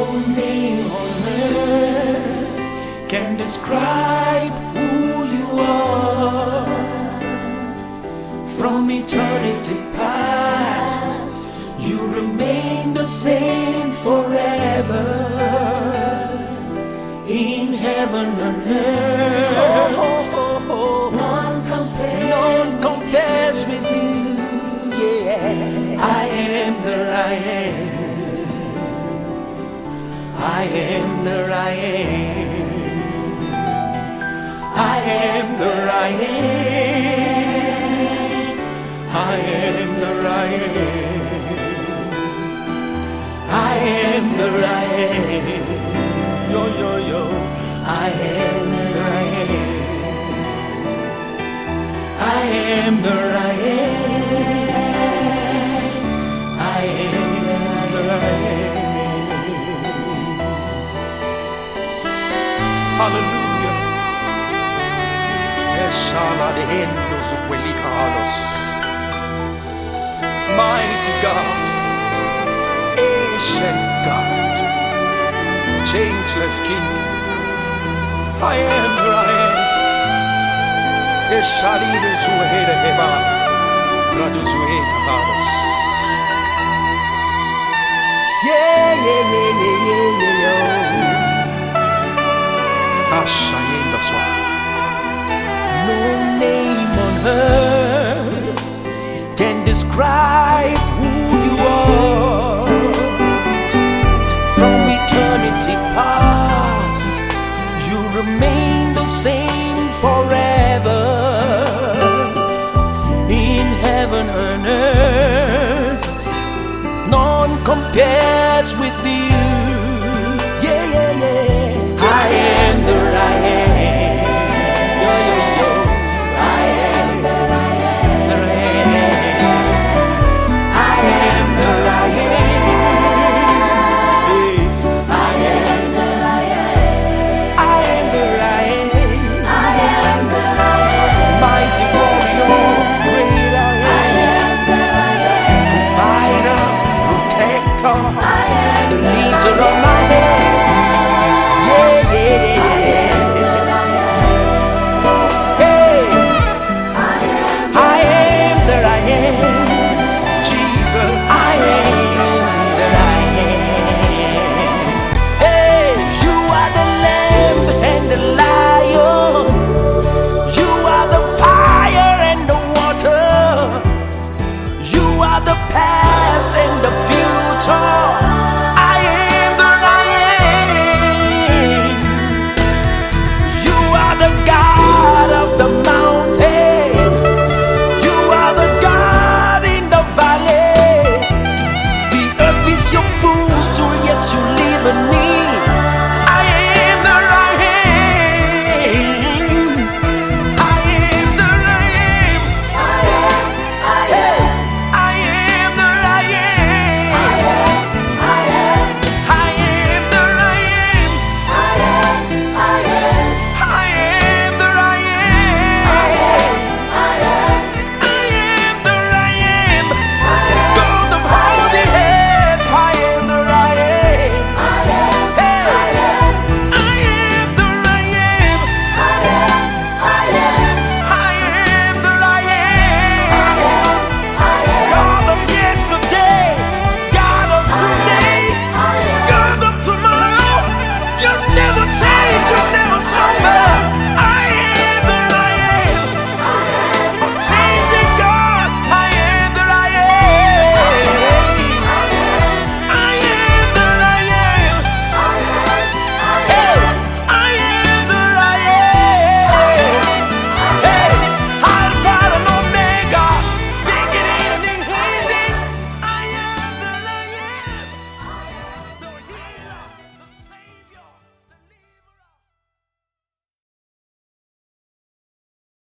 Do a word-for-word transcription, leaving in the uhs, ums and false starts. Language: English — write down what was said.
name on earth can describe who you are. From eternity past, you remain the same forever. In heaven and earth, none compares, none compares with you. Yeah, I am the I am. I am the I am. I am the I am. I am the I am. I am the I am. Yo, yo, yo. I am the I am. I am the I am. I am the I am. Hallelujah. Eshala de hendos uquelicados. Mighty God, ancient God, changeless King. I am who I am. Eshalidu suhera heba, raduzueta hados. Yeah, yeah, yeah, yeah, yeah, yeah, yeah. Ashayendo swa. No name on earth can describe who you are. From eternity past, you remain the same forever. In heaven and earth, none compares with you. Yeah, yeah, yeah. I am the I am. Yo, yo, yo. I am the I am. The I am. I am the I am. I am the I am. I am the I am. I am the I am. Mighty warrior, great I am. I am the I am. Provider, protector, the leader of my head. Yeah, yeah, yeah. Hey, I am that I am. Jesus, I am that I am. Hey, you are the lamb and the lion. You are the fire and the water. You are the past and the future.